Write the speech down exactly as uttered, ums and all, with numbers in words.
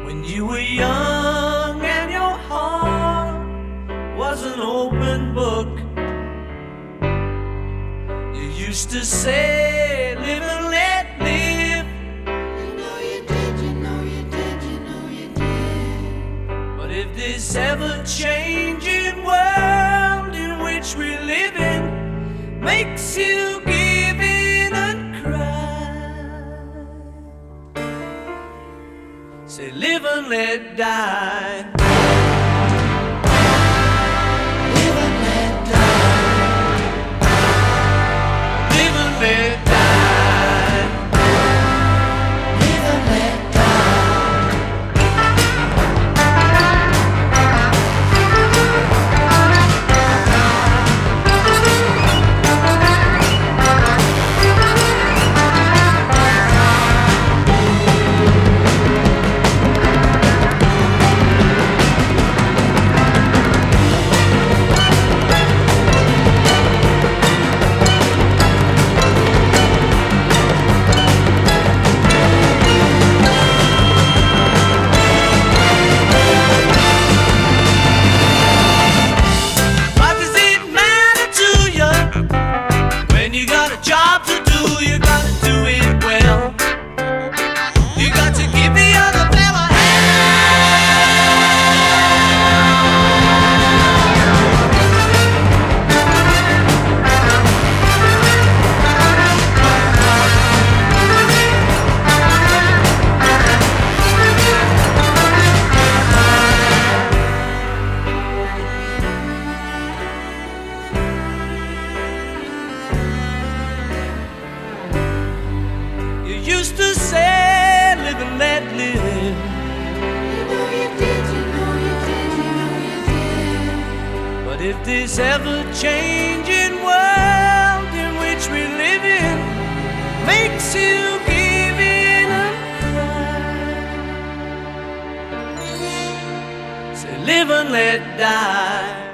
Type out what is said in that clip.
When you were young and your heart was an open book, you used to say, live and let live. You know you did, you know you did, you know you did. But if this ever-changing world in which we live in makes you give in and cry, say live and let die. Live and let die. Live and let die. Live and let die. What does it matter to you when you got a job to do? You gotta do it well. You got to give the other fella You used to say, live and let live. You know you did, you know you did, you know you did. But if this ever-changing world in which we live in makes you give in and cry, say live and let die.